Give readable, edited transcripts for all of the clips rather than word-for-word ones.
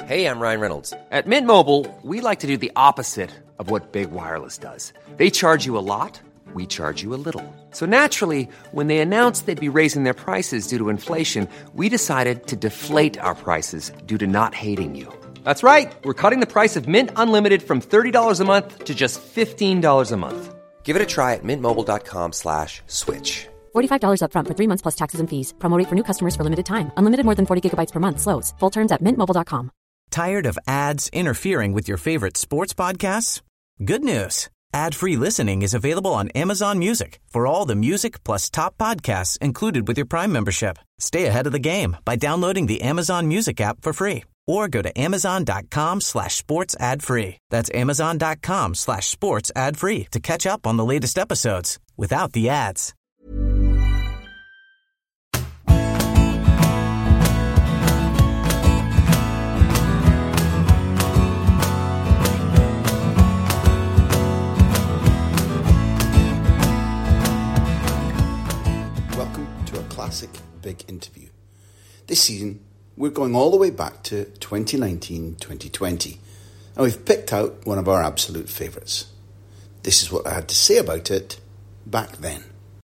Hey, I'm Ryan Reynolds. At Mint Mobile, we like to do the opposite of what Big Wireless does. They charge you a lot, we charge you a little. So naturally, when they announced they'd be raising their prices due to inflation, we decided to deflate our prices due to not hating you. That's right. We're cutting the price of Mint Unlimited from $30 a month to just $15 a month. Give it a try at mintmobile.com/switch. $45 up front for 3 months plus taxes and fees. Promo rate for new customers for limited time. Unlimited more than 40 gigabytes per month. Slows full terms at mintmobile.com. Tired of ads interfering with your favorite sports podcasts? Good news. Ad-free listening is available on Amazon Music for all the music plus top podcasts included with your Prime membership. Stay ahead of the game by downloading the Amazon Music app for free or go to amazon.com/sports ad free. That's amazon.com/sports ad free to catch up on the latest episodes without the ads. Classic Big Interview. This season, we're going all the way back to 2019-2020, and we've picked out one of our absolute favourites. This is what I had to say about it back then.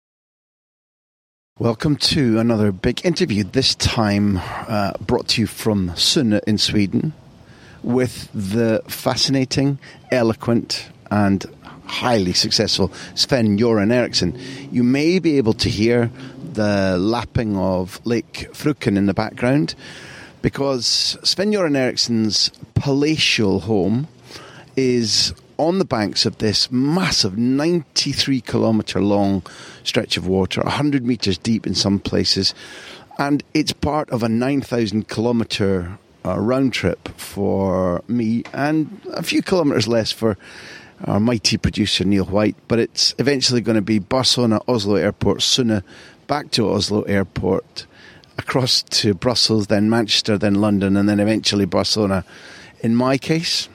Welcome to another big interview, this time brought to you from Sunne in Sweden, with the fascinating, eloquent and highly successful Sven-Göran Eriksson. You may be able to hear the lapping of Lake Fröken in the background because Sven-Göran Eriksson's palatial home is on the banks of this massive 93-kilometre long stretch of water, 100 metres deep in some places, and it's part of a 9,000-kilometre round trip for me and a few kilometres less for our mighty producer Neil White, but it's eventually going to be Barcelona, Oslo Airport, Sunne, back to Oslo Airport, across to Brussels, then Manchester, then London, and then eventually Barcelona. In my case,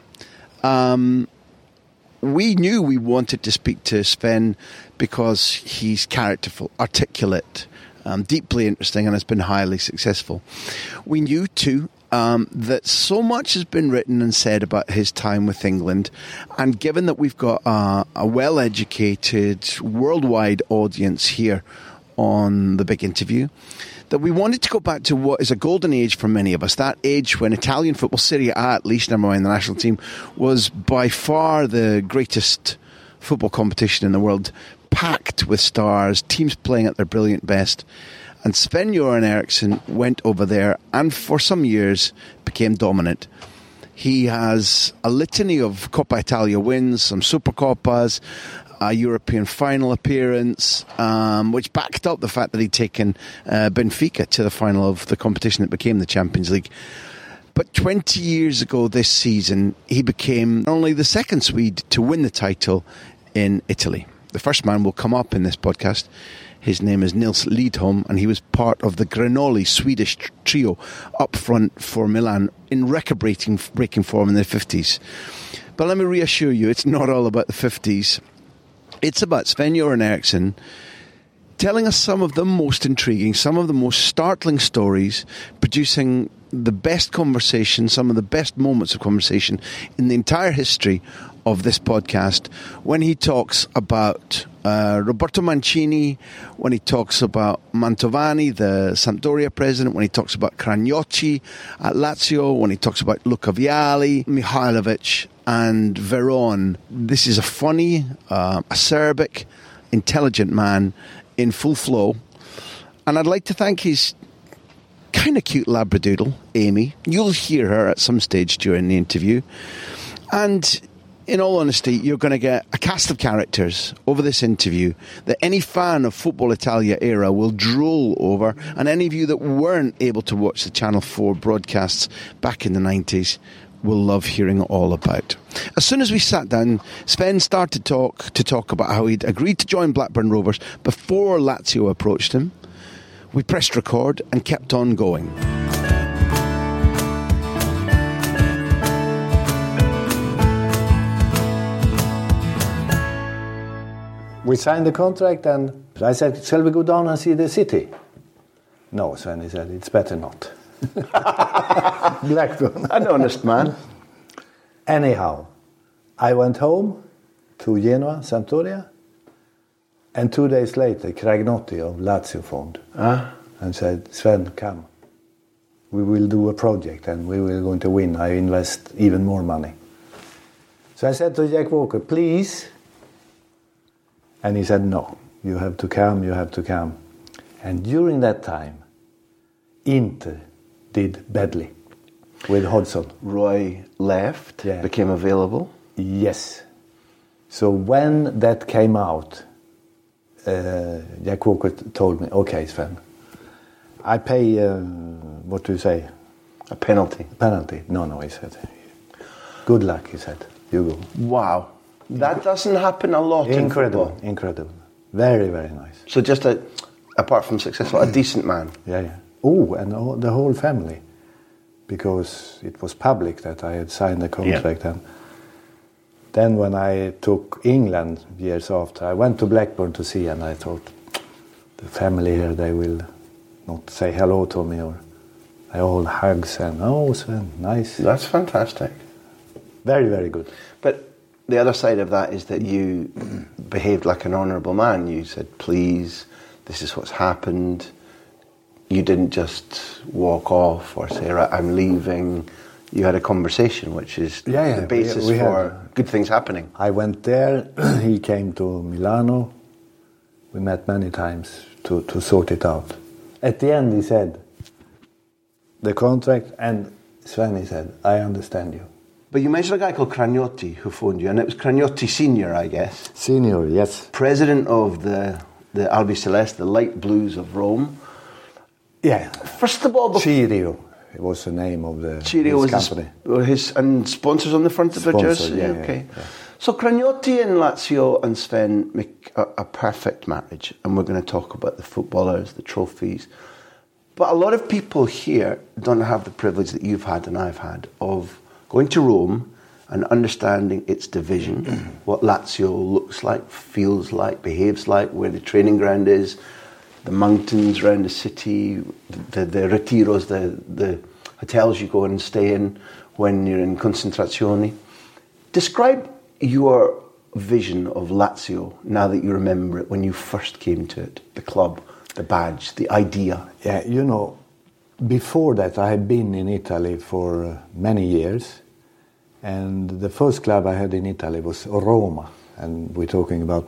we knew we wanted to speak to Sven because he's characterful, articulate, deeply interesting, and has been highly successful. We knew too that so much has been written and said about his time with England, and given that we've got a well-educated worldwide audience here on the big interview, that we wanted to go back to what is a golden age for many of us, that age when Italian football, Serie A at least, never mind the national team, was by far the greatest football competition in the world, packed with stars, teams playing at their brilliant best. And Sven-Göran Eriksson went over there and for some years became dominant. He has a litany of Coppa Italia wins, some Supercoppas, a European final appearance, which backed up the fact that he'd taken Benfica to the final of the competition that became the Champions League. But 20 years ago this season, he became not only the second Swede to win the title in Italy. The first man will come up in this podcast. His name is Nils Lidholm, and he was part of the Granoli Swedish trio up front for Milan in record-breaking form in the 50s. But let me reassure you, it's not all about the 50s. It's about Sven-Göran Eriksson telling us some of the most intriguing, some of the most startling stories, producing the best conversation, some of the best moments of conversation in the entire history of this podcast, when he talks about Roberto Mancini, when he talks about Mantovani, the Sampdoria president, when he talks about Cragnotti at Lazio, when he talks about Luca Vialli, Mihailovic and Veron. This is a funny, acerbic, intelligent man in full flow. And I'd like to thank his kind of cute labradoodle, Amy. You'll hear her at some stage during the interview. And in all honesty, you're going to get a cast of characters over this interview that any fan of Football Italia era will drool over, and any of you that weren't able to watch the Channel 4 broadcasts back in the 90s will love hearing all about. As soon as we sat down, Sven started to talk about how he'd agreed to join Blackburn Rovers before Lazio approached him. We pressed record and kept on going. We signed the contract and I said, shall we go down and see the city? No, Sven, he said, it's better not. Blackburn. An honest man. Anyhow, I went home to Genoa, Sampdoria, and 2 days later, Cragnotti of Lazio phoned and said, Sven, come. We will do a project and we will going to win. I invest even more money. So I said to Jack Walker, please. And he said, no, you have to come, you have to come. And during that time, Inter did badly with Hodgson. Roy left, Yeah. became available. Yes. So when that came out, Jack Walker told me, okay, Sven, I pay, what do you say? A penalty. Penalty. No, he said. Good luck, he said. You go. Wow. That doesn't happen a lot in football. Incredible. Very, very nice. So just apart from successful, a decent man. Yeah. Oh, and the whole family. Because it was public that I had signed the contract. And then when I took England years after, I went to Blackburn to see, and I thought, the family here, they will not say hello to me, or they all hugs and, oh, Sven, nice. That's fantastic. Very, very good. But the other side of that is that you behaved like an honourable man. You said, please, this is what's happened. You didn't just walk off or say, right, I'm leaving. You had a conversation, which is the basis for good things happening. I went there. He came to Milano. We met many times to sort it out. At the end, he said, the contract, and Sven, he said, I understand you. But you mentioned a guy called Cragnotti who phoned you, and it was Cragnotti Senior, I guess. Senior, yes. President of the Albi Celeste, the Light Blues of Rome. Yeah. First of all, Cirio, it was the name of the Cirio was company. And sponsors on the front of the jersey. Yeah, okay. Yeah. So Cragnotti and Lazio and Sven make a perfect marriage, and we're going to talk about the footballers, the trophies. But a lot of people here don't have the privilege that you've had and I've had of going to Rome and understanding its division, what Lazio looks like, feels like, behaves like, where the training ground is, the mountains around the city, the retiros, the hotels you go and stay in when you're in concentrazione. Describe your vision of Lazio now that you remember it when you first came to it, the club, the badge, the idea. Yeah, you know, before that I had been in Italy for many years, and the first club I had in Italy was Roma, and we're talking about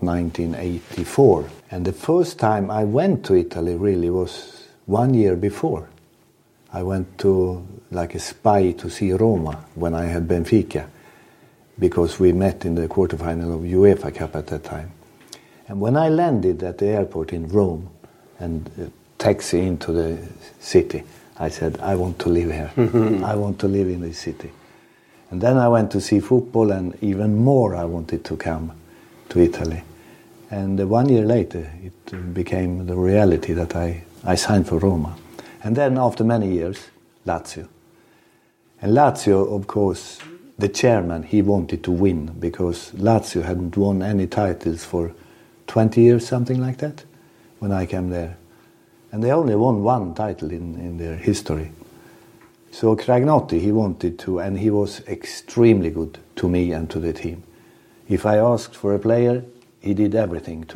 1984. And the first time I went to Italy really was 1 year before. I went to, like a spy, to see Roma when I had Benfica, because we met in the quarterfinal of UEFA Cup at that time. And when I landed at the airport in Rome and taxi into the city, I said, I want to live here. I want to live in this city. And then I went to see football, and even more I wanted to come to Italy. And 1 year later, it became the reality that I signed for Roma. And then after many years, Lazio. And Lazio, of course, the chairman, he wanted to win, because Lazio hadn't won any titles for 20 years, something like that, when I came there. And they only won one title in their history. So Cragnotti, he wanted to, and he was extremely good to me and to the team. If I asked for a player, he did everything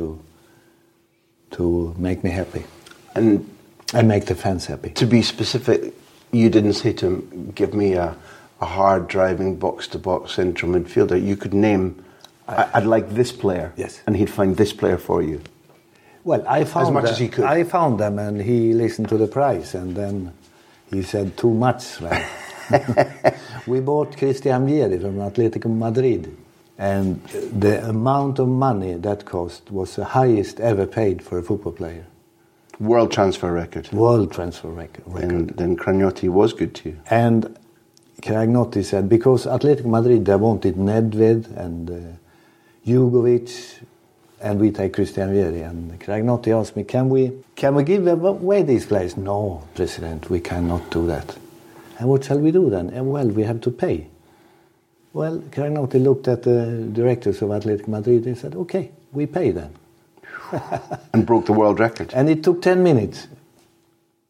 to make me happy. And make the fans happy. To be specific, you didn't say to him, give me a hard-driving, box-to-box central midfielder. You could name, I'd like this player. Yes. And he'd find this player for you. Well, I found as much as he could. I found them, and he listened to the price, and then he said, too much, right? We bought Christian Vieri from Atletico Madrid, and the amount of money that cost was the highest ever paid for a football player. World transfer record. World transfer record. And then Cragnotti was good to you. And Cragnotti said, because Atletico Madrid, they wanted Nedved and Jugovic, and we take Christian Vieri. And Cragnotti asked me, can we give away these players? No, President, we cannot do that. And what shall we do then? And well, we have to pay. Well, Cragnotti looked at the directors of Atletico Madrid and said, okay, we pay then. And broke the world record. And it took 10 minutes.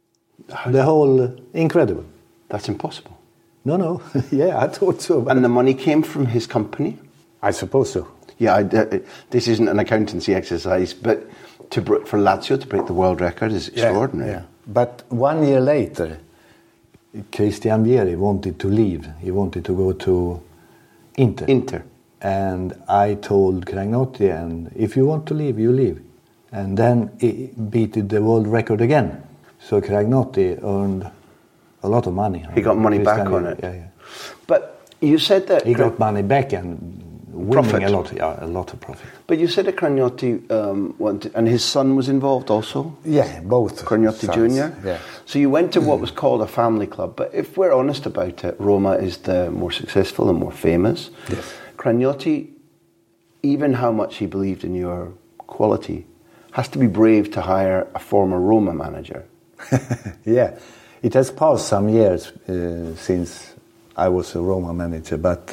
The whole, incredible. That's impossible. No. Yeah, I thought so. But And the money came from his company? I suppose so. Yeah, this isn't an accountancy exercise, but for Lazio to break the world record is extraordinary. Yeah. But 1 year later, Christian Vieri wanted to leave. He wanted to go to Inter. And I told Cragnotti, and if you want to leave, you leave. And then he beat the world record again. So Cragnotti earned a lot of money. He got money back on it. Yeah. But you said that... He got money back and winning profit. a lot of profit. But you said that Cragnotti wanted... And his son was involved also? Yeah, both. Cragnotti sons. Jr.? Yeah. So you went to what was called a family club. But if we're honest about it, Roma is the more successful and more famous. Yes. Cragnotti, even how much he believed in your quality, has to be brave to hire a former Roma manager. Yeah, it has passed some years since I was a Roma manager, but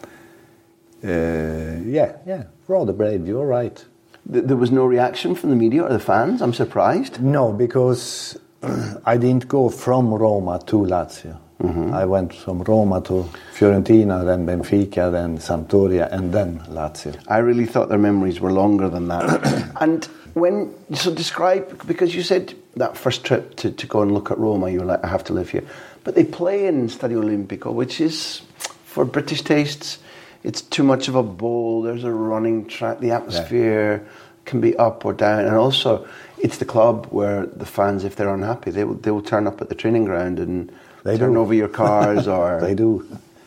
yeah, rather brave, you're right. There was no reaction from the media or the fans? I'm surprised. No, because I didn't go from Roma to Lazio. Mm-hmm. I went from Roma to Fiorentina, then Benfica, then Sampdoria, and then Lazio. I really thought their memories were longer than that. And describe, because you said that first trip to go and look at Roma, you were like, I have to live here. But they play in Stadio Olimpico, which is, for British tastes, it's too much of a bowl. There's a running track. The atmosphere can be up or down. And also, it's the club where the fans, if they're unhappy, they will turn up at the training ground and turn over your cars. Or They do.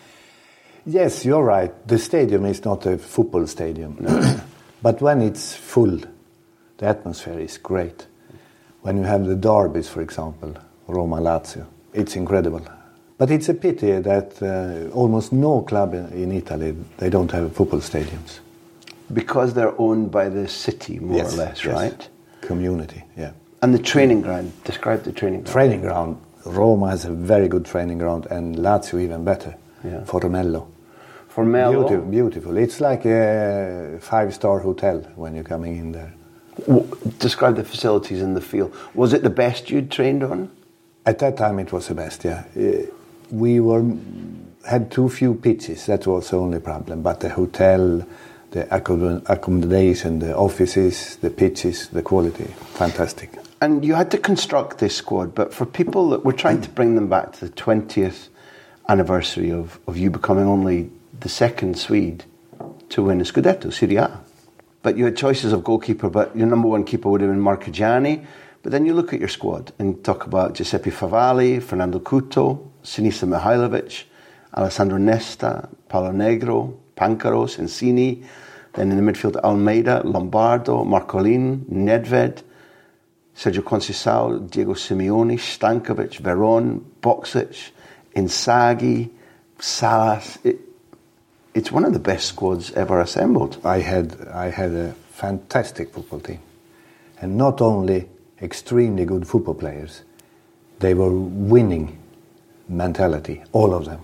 Yes, you're right. The stadium is not a football stadium. No. But when it's full, the atmosphere is great. When you have the derbies, for example, Roma-Lazio, it's incredible. But it's a pity that almost no club in Italy, they don't have football stadiums. Because they're owned by the city, more or less, right? Community, yeah. And the training ground, describe the training ground. Training ground, Roma has a very good training ground, and Lazio even better, Formello. Formello? Beautiful. It's like a 5-star hotel when you're coming in there. Describe the facilities in the field. Was it the best you'd trained on? At that time it was the best, yeah. We had too few pitches, that was the only problem. But the hotel, the accommodation, the offices, the pitches, the quality, fantastic. And you had to construct this squad, but for people that we're trying to bring them back to the 20th anniversary of you becoming only the second Swede to win a Scudetto, Serie A. But you had choices of goalkeeper, but your number one keeper would have been Marchigiani. But then you look at your squad and talk about Giuseppe Favalli, Fernando Couto, Sinisa Mihailovic, Alessandro Nesta, Paolo Negro, Pancaro, Sensini. Then in the midfield, Almeida, Lombardo, Marcolin, Nedved, Sergio Conceição, Diego Simeone, Stankovic, Veron, Boksic, Inzaghi, Salas. It's one of the best squads ever assembled. I had a fantastic football team. And not only extremely good football players, they were winning mentality, all of them.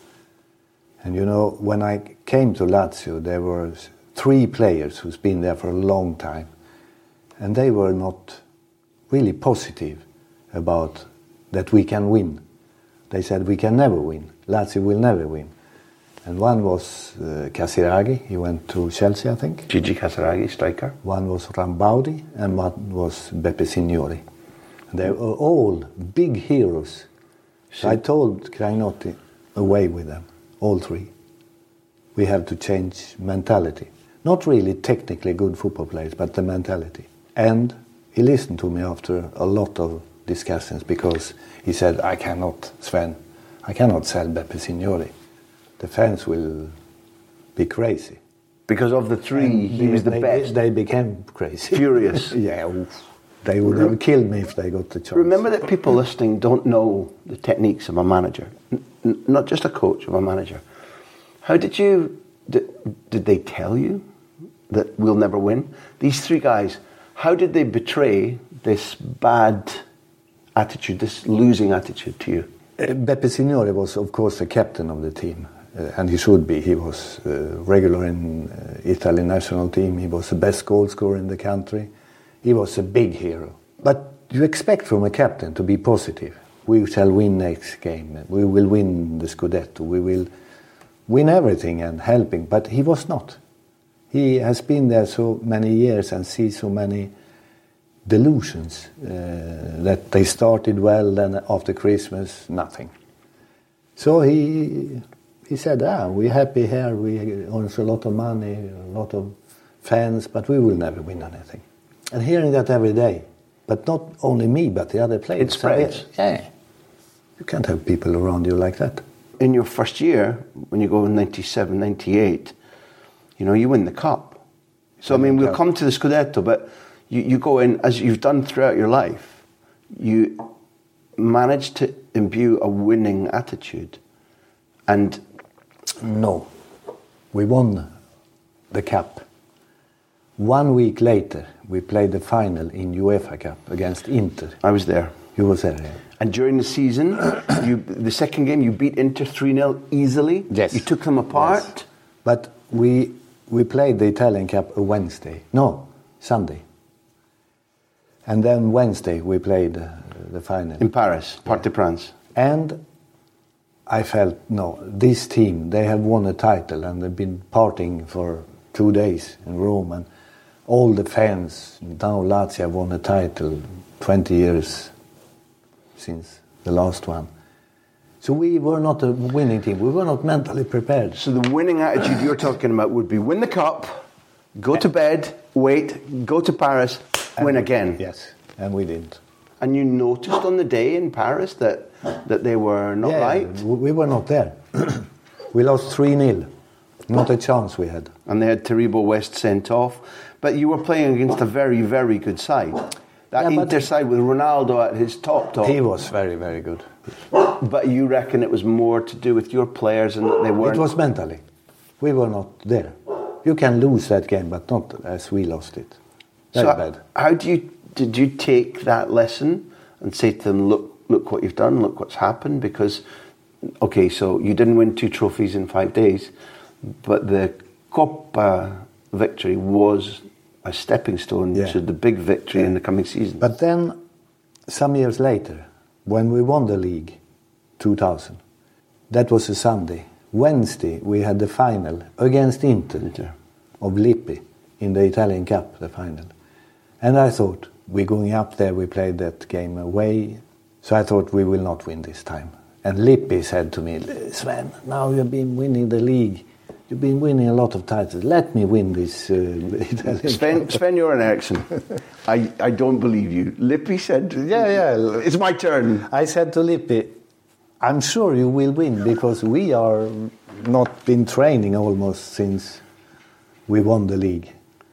And you know, when I came to Lazio, there were 3 players who's been there for a long time, and they were not really positive about that we can win. They said we can never win. Lazio will never win. And one was Casiraghi, he went to Chelsea, I think. Gigi Casiraghi, striker. One was Rambaudi, and one was Beppe Signori. And they were all big heroes. So I told Cragnotti, away with them, all 3. We have to change mentality. Not really technically good football players, but the mentality. And he listened to me after a lot of discussions, because he said, I cannot sell Beppe Signori. The fans will be crazy. Because of the 3, he was the best. They became crazy. Furious. Yeah, they would have killed me if they got the chance. Remember that people listening don't know the techniques of a manager, not just a coach, of a manager. How did they tell you that we'll never win? These 3 guys, how did they betray this bad attitude, this losing attitude to you? Beppe Signori was, of course, the captain of the team. And he should be. He was regular in Italian national team. He was the best goal scorer in the country. He was a big hero. But you expect from a captain to be positive. we shall win next game. We will win the Scudetto. We will win everything and helping. But he was not. He has been there so many years and sees so many delusions that they started well, then after Christmas, nothing. So he said, we're happy here, we earn a lot of money, a lot of fans, but we will never win anything. And hearing that every day, but not only me, but the other players. It spreads. Yeah. You can't have people around you like that. In your first year, when you go in 97, 98, you win the cup. So, I mean, we'll come to the Scudetto, but you go in, as you've done throughout your life, you manage to imbue a winning attitude. And no, we won the cup. 1 week later, we played the final in UEFA Cup against Inter. I was there. You was there, yeah. And during the season, the second game, you beat Inter 3-0 easily. Yes. You took them apart. Yes. But we played the Italian Cup Sunday. And then Wednesday we played the final. In Paris, Parc des Princes. And I felt, this team, they have won a title and they've been partying for 2 days in Rome. And all the fans, now Lazio have won a title 20 years since the last one. So we were not a winning team. We were not mentally prepared. So the winning attitude you're talking about would be win the cup, go to bed, wait, go to Paris, win again. Yes, and we didn't. And you noticed on the day in Paris that they were not right? We were not there. We lost 3-0. Not a chance we had. And they had Taribo West sent off. But you were playing against a very, very good side. That Inter side with Ronaldo at his top. He was very, very good. But you reckon it was more to do with your players and that they weren't... It was mentally. We were not there. You can lose that game, but not as we lost it. Very bad. How did you take that lesson and say to them, look what you've done, look what's happened? Because, okay, so you didn't win 2 trophies in 5 days, but the Coppa victory was a stepping stone to the big victory in the coming season. But then, some years later, when we won the league, 2000, that was a Sunday. Wednesday, we had the final against Inter of Lippi in the Italian Cup, the final. And I thought, we're going up there, we played that game away, so I thought we will not win this time. And Lippi said to me, Sven, now you've been winning the league. You've been winning a lot of titles. Let me win this Italian Cup. Sven-Göran Eriksson, I don't believe you. Lippi said, it's my turn. I said to Lippi, I'm sure you will win because we are not been training almost since we won the league.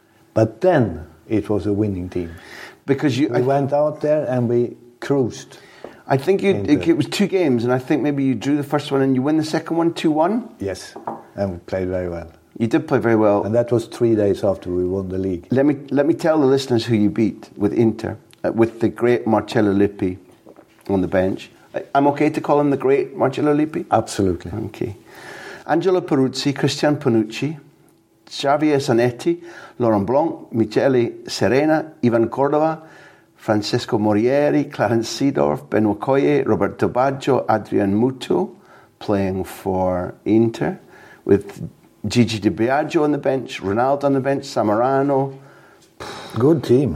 But then it was a winning team. Because we went out there and we cruised. I think it was 2 games, and I think maybe you drew the first one and you win the second one 2-1? Yes, and we played very well. You did play very well. And that was 3 days after we won the league. Let me tell the listeners who you beat with Inter, with the great Marcello Lippi on the bench. I'm okay to call him the great Marcello Lippi? Absolutely. Okay. Angelo Peruzzi, Christian Panucci, Xavier Zanetti, Laurent Blanc, Michele Serena, Ivan Cordova, Francesco Morieri, Clarence Seedorf, Benoit Coye, Roberto Baggio, Adrian Muto, playing for Inter, with Gigi Di Biagio on the bench, Ronaldo on the bench, Sammarano. Good team.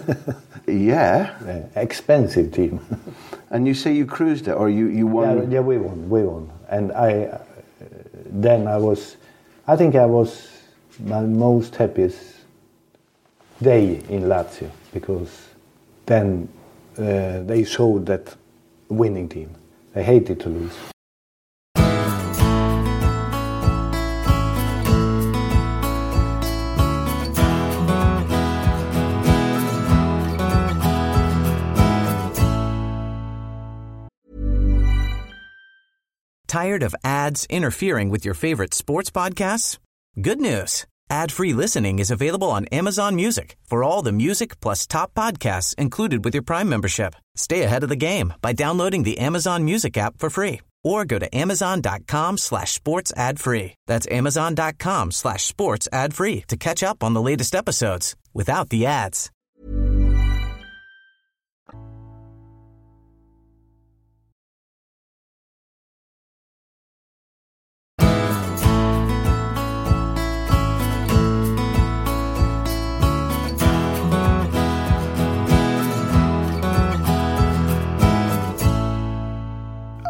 Yeah. Expensive team. And you say you cruised it, or you won? Yeah, we won. And I think I was my most happiest day in Lazio, because then they showed that winning team. They hated to lose. Tired of ads interfering with your favorite sports podcasts? Good news. Ad-free listening is available on Amazon Music for all the music plus top podcasts included with your Prime membership. Stay ahead of the game by downloading the Amazon Music app for free, or go to amazon.com/sports ad-free. That's amazon.com/sports ad-free to catch up on the latest episodes without the ads.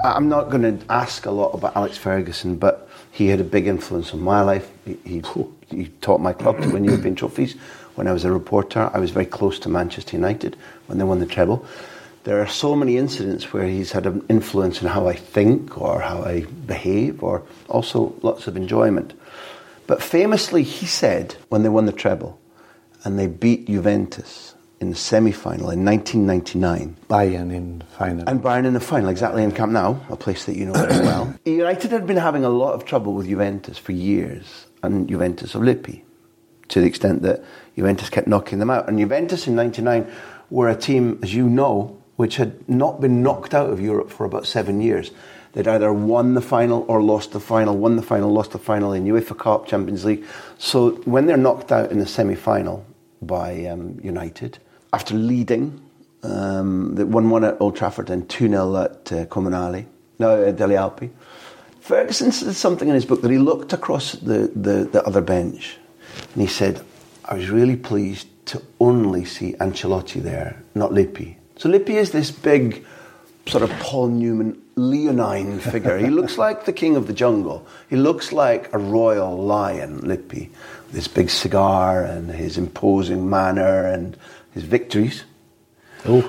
I'm not going to ask a lot about Alex Ferguson, but he had a big influence on my life. He taught my club to win European trophies. When I was a reporter, I was very close to Manchester United when they won the treble. There are so many incidents where he's had an influence on how I think or how I behave, or also lots of enjoyment. But famously, he said, when they won the treble and they beat Juventus in the semi-final in 1999. Bayern in the final. And Bayern in the final, exactly, in Camp Nou, a place that you know very well. United had been having a lot of trouble with Juventus for years, and Juventus of Lippi, to the extent that Juventus kept knocking them out. And Juventus in 99 were a team, as you know, which had not been knocked out of Europe for about 7 years. They'd either won the final or lost the final, won the final, lost the final in UEFA Cup, Champions League. So when they're knocked out in the semi-final by United, after leading, they won 1 at Old Trafford and 2-0 at Delle Alpi, Ferguson said something in his book that he looked across the other bench and he said, I was really pleased to only see Ancelotti there, not Lippi. So Lippi is this big sort of Paul Newman, leonine figure. He looks like the king of the jungle. He looks like a royal lion, Lippi, with his big cigar and his imposing manner and his victories. Oh.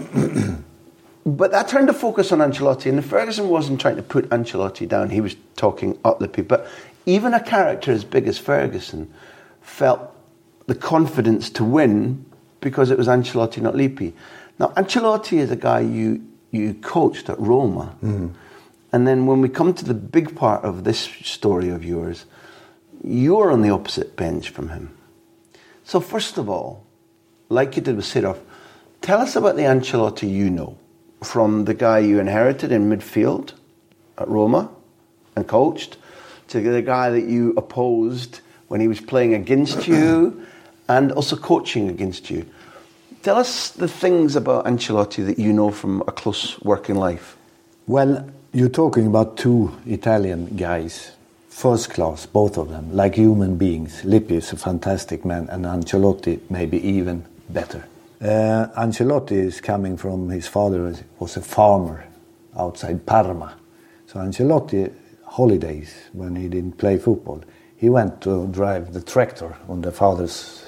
But that turned to focus on Ancelotti, and Ferguson wasn't trying to put Ancelotti down. He was talking up Lippi. But even a character as big as Ferguson felt the confidence to win because it was Ancelotti, not Lippi. Now, Ancelotti is a guy you coached at Roma. Mm-hmm. And then when we come to the big part of this story of yours, you're on the opposite bench from him. So first of all, like you did with Seedorf, tell us about the Ancelotti you know, from the guy you inherited in midfield at Roma and coached, to the guy that you opposed when he was playing against you and also coaching against you. Tell us the things about Ancelotti that you know from a close working life. Well, you're talking about 2 Italian guys, first class, both of them, like human beings. Lippi is a fantastic man, and Ancelotti maybe even better. Ancelotti is coming from, his father was a farmer outside Parma. So Ancelotti, holidays, when he didn't play football, he went to drive the tractor on the father's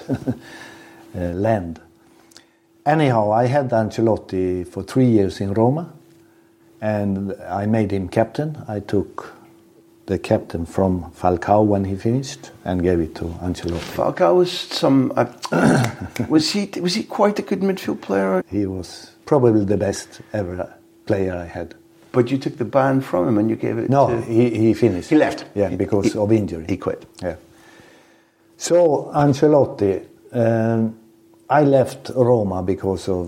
land. Anyhow, I had Ancelotti for 3 years in Roma, and I made him captain. I took the captain from Falcao when he finished and gave it to Ancelotti. Falcao was he quite a good midfield player? He was probably the best ever player I had. But you took the ban from him and you gave it to... he finished. He left? Yeah, because of injury. He quit? Yeah. So, Ancelotti... I left Roma because of,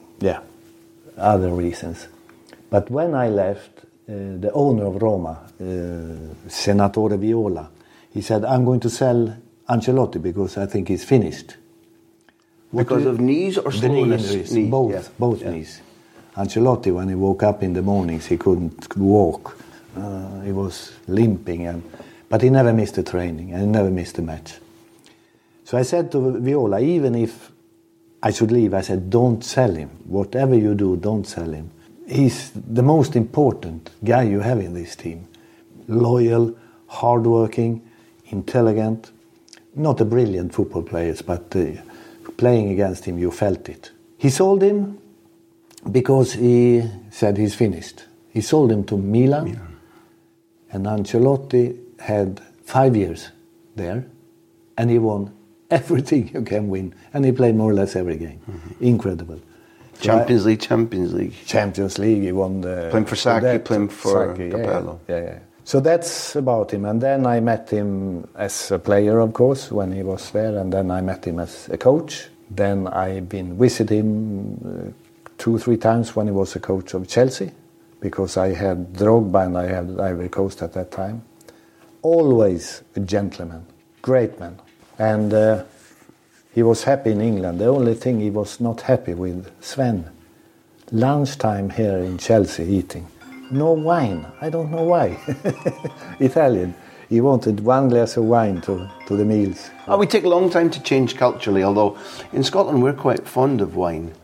other reasons. But when I left, the owner of Roma, Senatore Viola, he said, I'm going to sell Ancelotti because I think he's finished. Because of knees or slowness? Knees. Both knees. Ancelotti, when he woke up in the mornings, he couldn't walk. He was limping, but he never missed a training and he never missed a match. So I said to Viola, even if I should leave, I said, don't sell him. Whatever you do, don't sell him. He's the most important guy you have in this team. Loyal, hardworking, intelligent. Not a brilliant football player, but playing against him, you felt it. He sold him because he said he's finished. He sold him to Milan. And Ancelotti had 5 years there, and he won everything you can win, and he played more or less every game. Mm-hmm. Incredible. Champions League. Champions League, he won the... Playing for Sacchi, playing for Capello. Yeah. So that's about him. And then I met him as a player, of course, when he was there, and then I met him as a coach. Then I've been visiting him 2-3 times when he was a coach of Chelsea, because I had Drogba and I had Ivory Coast at that time. Always a gentleman, great man. And he was happy in England. The only thing he was not happy with, Sven. Lunchtime here in Chelsea eating. No wine. I don't know why. Italian. He wanted 1 glass of wine to the meals. We take a long time to change culturally, although in Scotland we're quite fond of wine.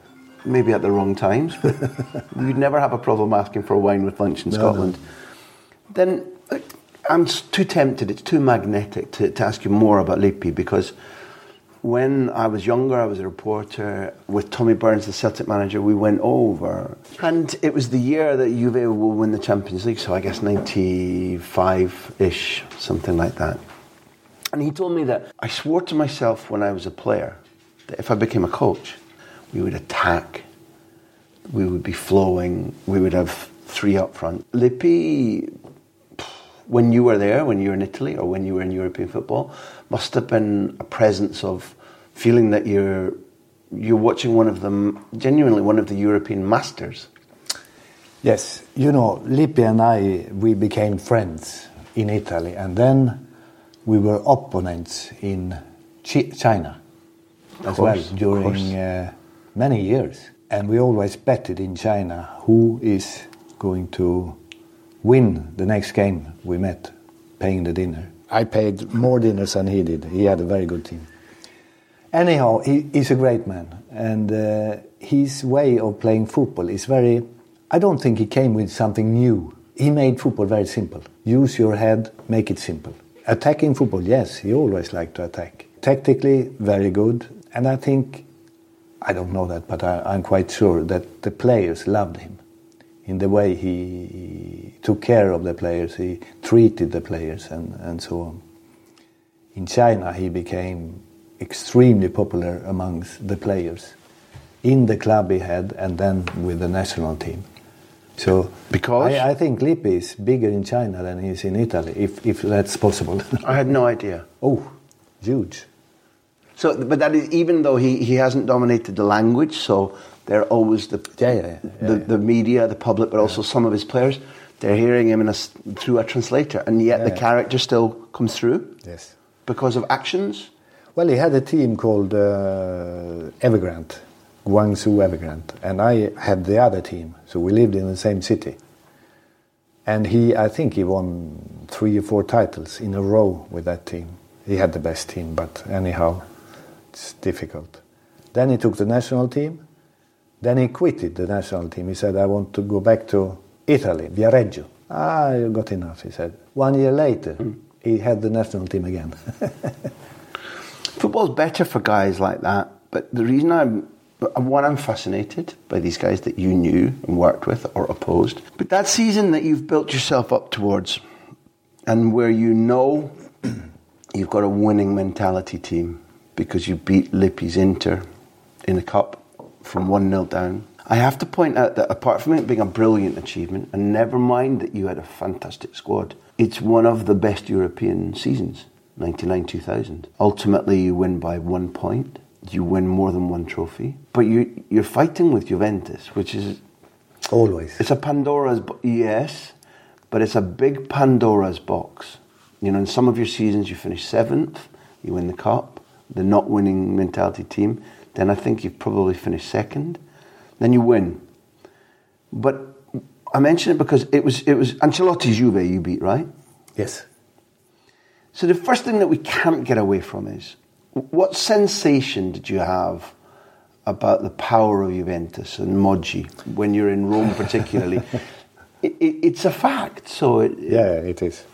maybe at the wrong times, but you'd never have a problem asking for a wine with lunch in Scotland. No. Then I'm too tempted, it's too magnetic to ask you more about Lippi, because when I was younger, I was a reporter with Tommy Burns, the Celtic manager. We went over, and it was the year that Juve will win the Champions League, so I guess 95-ish, something like that. And he told me that I swore to myself when I was a player that if I became a coach, we would attack, we would be flowing, we would have three up front. Lippi, when you were there, when you were in Italy, or when you were in European football, must have been a presence of feeling that you're watching genuinely one of the European masters. Yes, Lippi and we became friends in Italy, and then we were opponents in China as well during many years. And we always betted in China who is going to win the next game we met, paying the dinner. I paid more dinners than he did. He had a very good team. Anyhow, he's a great man. And his way of playing football is very... I don't think he came with something new. He made football very simple. Use your head, make it simple. Attacking football, yes, he always liked to attack. Tactically, very good. And I think, I don't know that, but I'm quite sure that the players loved him. In the way he took care of the players, he treated the players and so on. In China, he became extremely popular amongst the players. In the club he had, and then with the national team. So because I think Lippi is bigger in China than he is in Italy, if that's possible. I had no idea. Oh, huge. So, but that is, even though he hasn't dominated the language, so they're always the media, the public, but also some of his players, they're hearing him through a translator, and yet the character still comes through? Yes. Because of actions? Well, he had a team called Evergrande, Guangzhou Evergrande, and I had the other team, so we lived in the same city. And I think he won 3 or 4 titles in a row with that team. He had the best team, but anyhow, it's difficult. Then he took the national team. Then he quitted the national team. He said, I want to go back to Italy, Viareggio. You got enough, he said. 1 year later, he had the national team again. Football's better for guys like that, but the reason I'm fascinated by these guys that you knew and worked with or opposed. But that season that you've built yourself up towards, and where you've got a winning mentality team because you beat Lippi's Inter in the cup from 1-0 down. I have to point out that apart from it being a brilliant achievement, and never mind that you had a fantastic squad, it's one of the best European seasons, 99-2000. Ultimately, you win by 1 point. You win more than one trophy. But you're fighting with Juventus, which is... Always. It's a Pandora's... Yes, but it's a big Pandora's box. In some of your seasons you finish 7th, you win the cup, the not winning mentality team, then I think you've probably finished 2nd, then you win. But I mention it because it was Ancelotti's Juve you beat, right? Yes. So the first thing that we can't get away from is, what sensation did you have about the power of Juventus and Moggi when you're in Rome particularly? It's a fact, so... it is.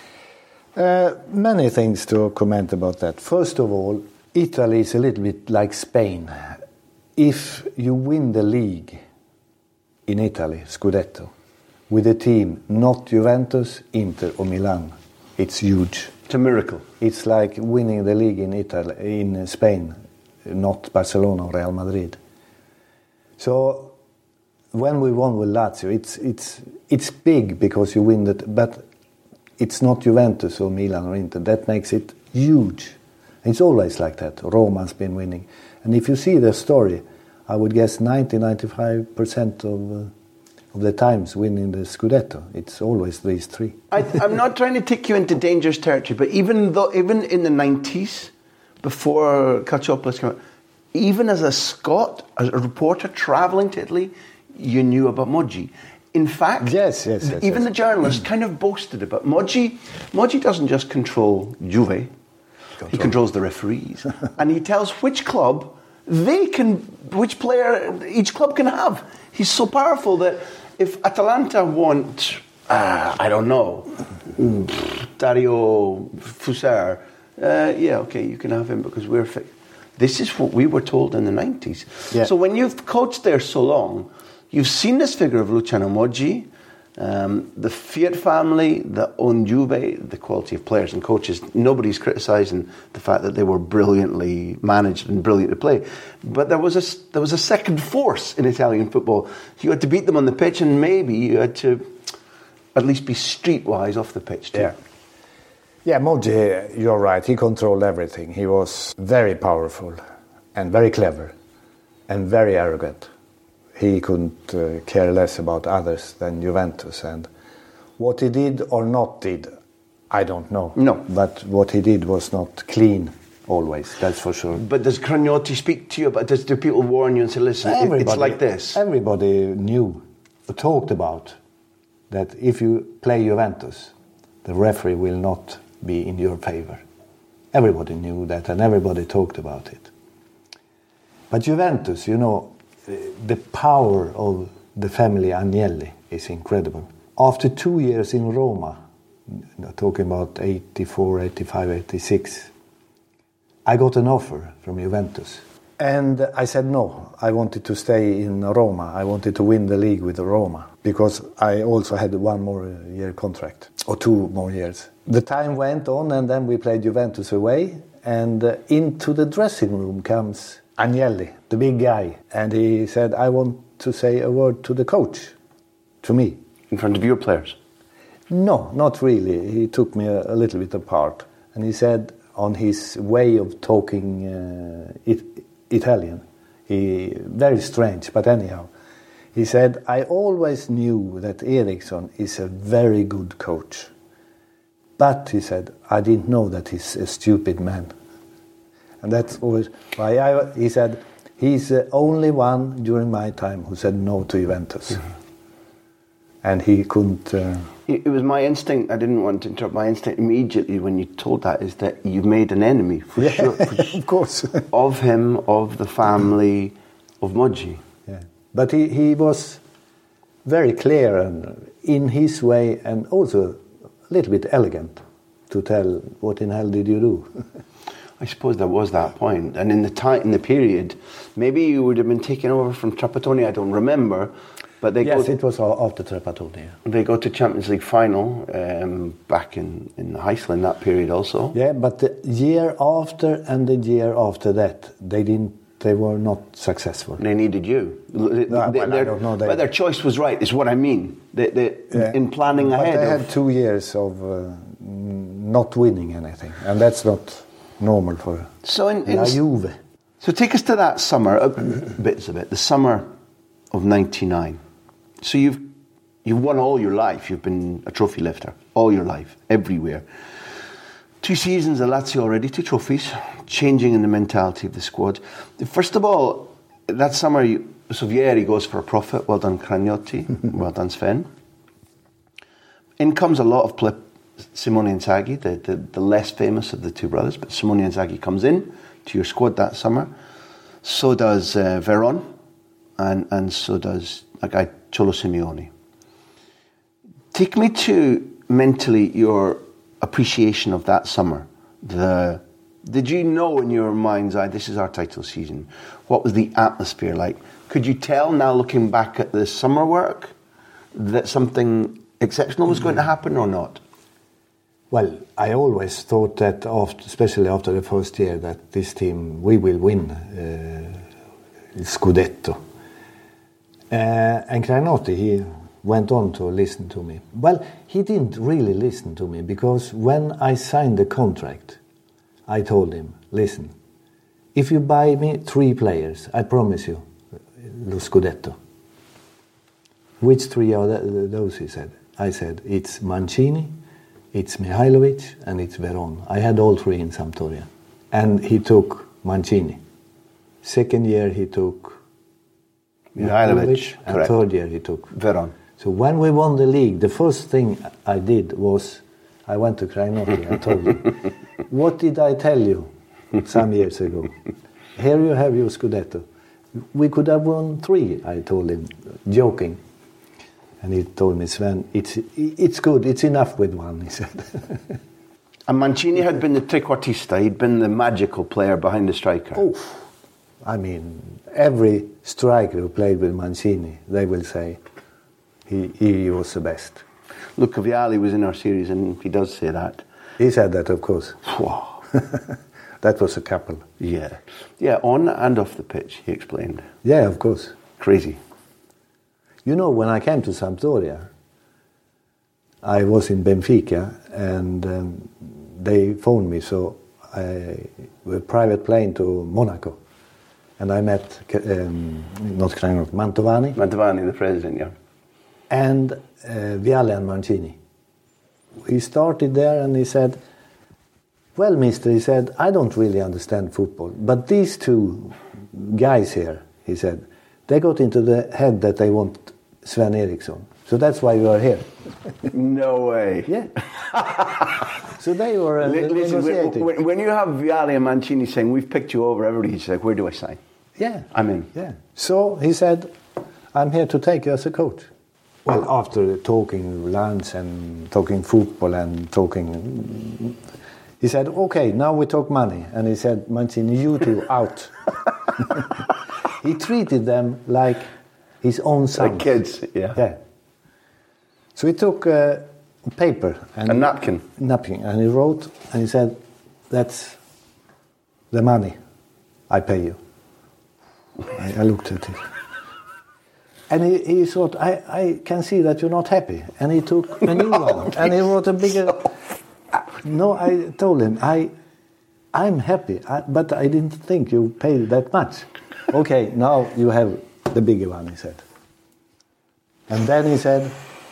Many things to comment about that. First of all, Italy is a little bit like Spain. If you win the league in Italy, Scudetto, with a team not Juventus, Inter or Milan, it's huge. It's a miracle. It's like winning the league in Spain, not Barcelona or Real Madrid. So when we won with Lazio, it's big because you win that, but it's not Juventus or Milan or Inter. That makes it huge. It's always like that. Roma's been winning. And if you see the story, I would guess 90-95% of the times winning the Scudetto. It's always these three. I'm not trying to take you into dangerous territory, but even in the 90s, before Calciopoulos came out, even as a Scot, as a reporter travelling to Italy, you knew about Moggi. In fact, yes, even the journalists kind of boasted about Moggi. Moggi doesn't just control Juve, he controls the referees. And he tells which club which player each club can have. He's so powerful that if Atalanta want, I don't know, Dario Fusar, you can have him because we're fit. This is what we were told in the 90s. Yeah. So when you've coached there so long, you've seen this figure of Luciano Moggi, the Fiat family that owned Juve, the quality of players and coaches. Nobody's criticising the fact that they were brilliantly managed and brilliant to play. But there was a second force in Italian football. You had to beat them on the pitch, and maybe you had to at least be streetwise off the pitch too. Yeah, Moggi, you're right, he controlled everything. He was very powerful and very clever and very arrogant. He couldn't care less about others than Juventus. And what he did or not did, I don't know. No. But what he did was not clean always, that's for sure. But does Cragnotti speak to you about this? Do people warn you and say, listen, it's like this? Everybody knew, talked about, that if you play Juventus, the referee will not be in your favor. Everybody knew that and everybody talked about it. But Juventus, the power of the family Agnelli is incredible. After 2 years in Roma, talking about 84, 85, 86, I got an offer from Juventus. And I said no, I wanted to stay in Roma. I wanted to win the league with Roma because I also had 1 more year contract, or 2 more years. The time went on and then we played Juventus away, and into the dressing room comes Agnelli, the big guy, and he said, I want to say a word to the coach, to me. In front of your players? No, not really. He took me a little bit apart, and he said, on his way of talking Italian, very strange, but anyhow, he said, I always knew that Eriksson is a very good coach. But, he said, I didn't know that he's a stupid man. And that's always why he said, he's the only one during my time who said no to Juventus. Mm-hmm. And he couldn't... It was my instinct, I didn't want to interrupt, my instinct immediately when you told that is that you made an enemy, for sure. Of course. Of him, of the family, of Moggi. Yeah. But he was very clear and in his way, and also a little bit elegant to tell, what in hell did you do? I suppose there was that point. And in the period, maybe you would have been taken over from Trapattoni, I don't remember. But it was after Trapattoni. They go to Champions League final back in Iceland that period also. Yeah, but the year after and the year after that, they were not successful. They needed you. I don't know. But their choice was right, is what I mean. In planning ahead. But they had 2 years of not winning anything, and that's not normal for La Juve. So take us to that summer, bits of it, the summer of 99. So you've won all your life. You've been a trophy lifter all your life, everywhere. 2 seasons at Lazio already, 2 trophies, changing in the mentality of the squad. First of all, that summer, Vieri goes for a profit. Well done, Cragnotti. Well done, Sven. In comes a lot of Simone Inzaghi, the less famous of the 2 brothers, but Simone Inzaghi comes in to your squad that summer. So does Veron, and so does a guy, Cholo Simeone. Take me to, mentally, your appreciation of that summer. Did you know in your mind's eye, this is our title season? What was the atmosphere like? Could you tell, now looking back at the summer work, that something exceptional was going to happen or not? Well, I always thought that, especially after the first year, that this team, we will win Scudetto. And Cragnotti, he went on to listen to me. Well, he didn't really listen to me, because when I signed the contract, I told him, listen, if you buy me 3 players, I promise you, lo Scudetto. Which 3 are those, he said. I said, it's Mancini, it's Mihajlovic, and it's Veron. I had all 3 in Sampdoria. And he took Mancini. Second year he took Mihajlovic, and third year he took Veron. So when we won the league, the first thing I did was, I went to Cragnotti and told him, what did I tell you some years ago? here you have your Scudetto. We could have won 3, I told him, joking. And he told me, Sven, it's good, it's enough with 1, he said. And Mancini had been the trequartista, he'd been the magical player behind the striker. Oh, I mean, every striker who played with Mancini, they will say he was the best. Luca Vialli was in our series and he does say that. He said that, of course. Wow. That was a couple. Yeah. Yeah, on and off the pitch, he explained. Yeah, of course. Crazy. You know, when I came to Sampdoria, I was in Benfica and they phoned me, so I with a private plane to Monaco. And I met, not Kragnot, Mantovani. Mantovani, the president, yeah. And Vialli and Mancini. We started there and he said, well, mister, he said, I don't really understand football, but these 2 guys here, he said, they got into the head that they want Sven Eriksson. So that's why you are here. No way. Yeah. So they were negotiating. When you have Vialli and Mancini saying, we've picked you over, everybody's like, where do I sign? Yeah. I'm in. Yeah. So he said, I'm here to take you as a coach. Well, after talking lunch and talking football and talking, he said, okay, now we talk money. And he said, Mancini, you 2 out. He treated them like his own sons. Like kids, yeah. Yeah. So he took paper. And a napkin. And he wrote, and he said, that's the money I pay you. I looked at it. And he thought, I can see that you're not happy. And he took a new one. And he wrote a bigger... No, I told him, I'm happy, but I didn't think you paid that much. Okay, now you have the bigger one, he said. And then he said,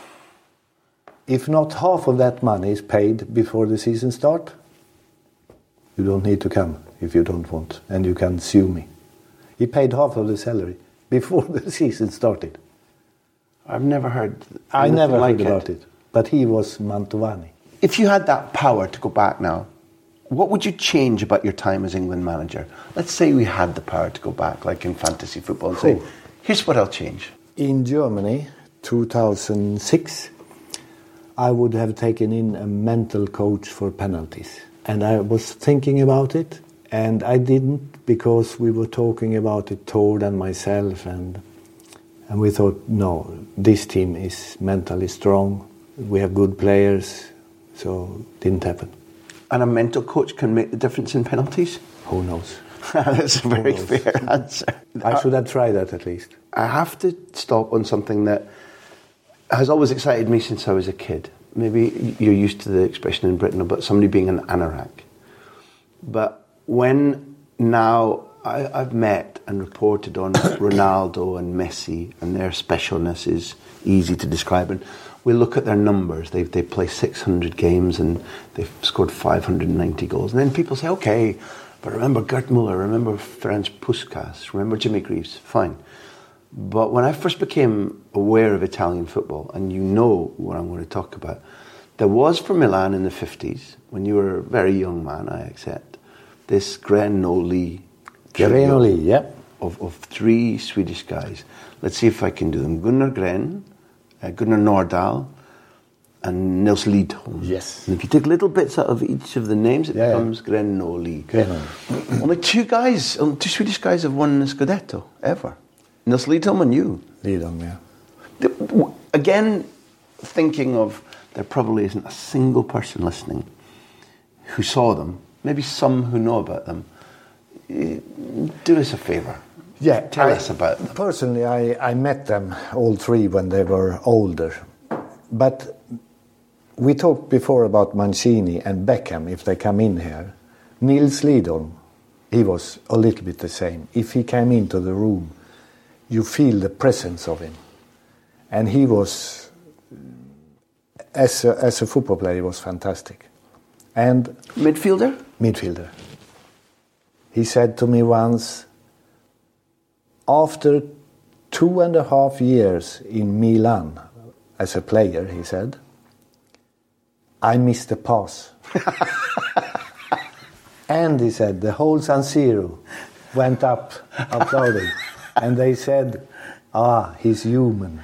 if not half of that money is paid before the season starts, you don't need to come if you don't want, and you can sue me. He paid half of the salary before the season started. I've never heard I never heard about it, but he was Mantovani. If you had that power to go back now, what would you change about your time as England manager? Let's say we had the power to go back, like in fantasy football, and say, here's what I'll change. In Germany, 2006, I would have taken in a mental coach for penalties. And I was thinking about it, and I didn't because we were talking about it, Tord and myself, and we thought, no, this team is mentally strong, we have good players, so it didn't happen. And a mental coach can make the difference in penalties? Who knows? That's a very fair answer. I should have tried that at least. I have to stop on something that has always excited me since I was a kid. Maybe you're used to the expression in Britain about somebody being an anorak. But when now I've met and reported on Ronaldo and Messi, and their specialness is easy to describe, and we look at their numbers. They play 600 games and they've scored 590 goals. And then people say, okay, but remember Gerd Muller, remember Ferenc Puskas, remember Jimmy Greaves, fine. But when I first became aware of Italian football, and you know what I'm going to talk about, there was for Milan in the 50s, when you were a very young man, I accept, this Grenoli trio yeah. of 3 Swedish guys. Let's see if I can do them. Gunnar Gren, Gunnar Nordahl, and Nils Lidholm. Yes. And if you take little bits out of each of the names, it becomes Grenoli. Only 2 Swedish guys have won the Scudetto, ever. Nils Lidholm and you. Lidholm, yeah. Again, thinking of, there probably isn't a single person listening who saw them, maybe some who know about them. Do us a favour. Yeah, Tell us about them. Personally, I met them, all 3, when they were older. But we talked before about Mancini and Beckham, if they come in here. Nils Lidholm, he was a little bit the same. If he came into the room, you feel the presence of him. And he was, as a football player, he was fantastic. And Midfielder? Midfielder. He said to me once, after 2.5 years in Milan as a player, he said, I missed the pass. And he said, the whole San Siro went up applauding. And they said, he's human.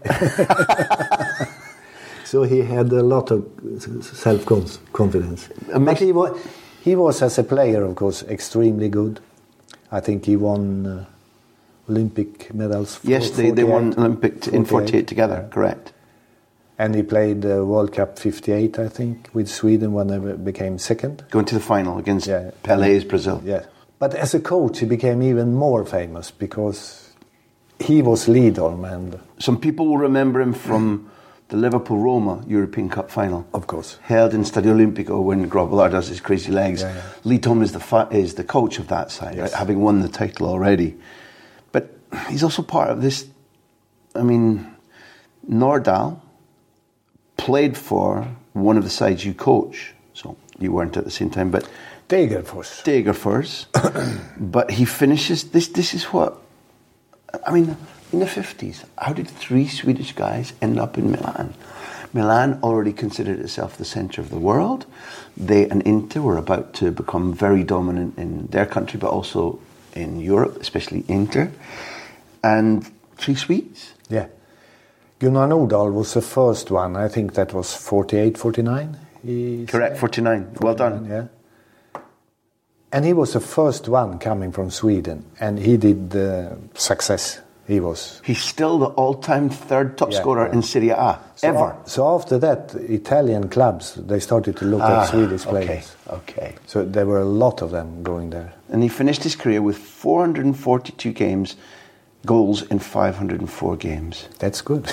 So he had a lot of self-confidence. But he was, as a player, of course, extremely good. I think he won Olympic medals. Yes, they won Olympic in 48 together, correct. And he played World Cup 58, I think, with Sweden when they became second. Going to the final against Pelé's Brazil. Yeah. But as a coach, he became even more famous because he was Lidholm. And some people will remember him from the Liverpool-Roma European Cup final. Of course. Held in Stadio Olimpico when Grobbelaar does his crazy legs. Yeah. Lidholm is the coach of that side, right, having won the title already. But he's also part of this. I mean, Nordahl played for one of the sides you coach, so you weren't at the same time, but Degerfors. But he finishes this is what I mean, in the 50s, how did 3 Swedish guys end up in Milan? Milan already considered itself the centre of the world. They and Inter were about to become very dominant in their country, but also in Europe, especially Inter. And 3 Swedes. Yeah. Gunnar Nordahl was the first one. I think that was 48, 49. Correct, 49. Well done. Yeah. And he was the first one coming from Sweden, and he did success. He's still the all-time third top scorer in Serie A, ever. So after that, Italian clubs, they started to look at Swedish players. Okay. So there were a lot of them going there. And he finished his career with 442 goals in 504 games. That's good.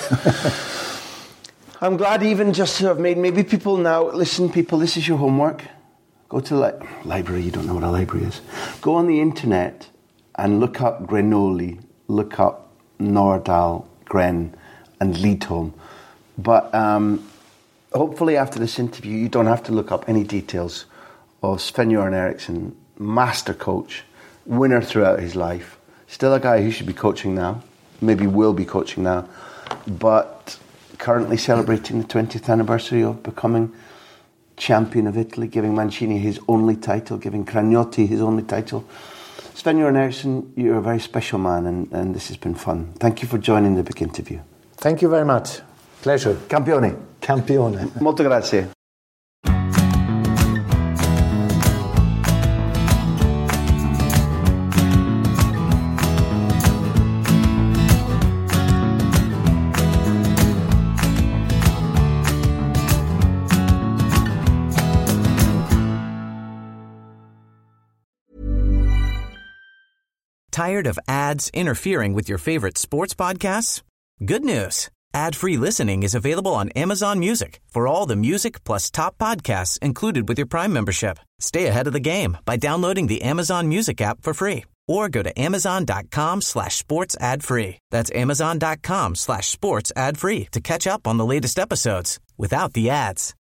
I'm glad even just to have made, maybe people now, listen people, this is your homework. Go to the library, you don't know what a library is. Go on the internet and look up Grenoli, look up Nordahl, Gren and Lidholm. But hopefully after this interview you don't have to look up any details of Sven-Göran Eriksson, master coach, winner throughout his life. Still a guy who should be coaching now, maybe will be coaching now, but currently celebrating the 20th anniversary of becoming champion of Italy, giving Mancini his only title, giving Cragnotti his only title. Sven-Göran Eriksson, you're a very special man, and this has been fun. Thank you for joining the big interview. Thank you very much. Pleasure. Campione. Molto grazie. Tired of ads interfering with your favorite sports podcasts? Good news. Ad-free listening is available on Amazon Music for all the music plus top podcasts included with your Prime membership. Stay ahead of the game by downloading the Amazon Music app for free or go to amazon.com/sports ad free. That's amazon.com/sports ad free to catch up on the latest episodes without the ads.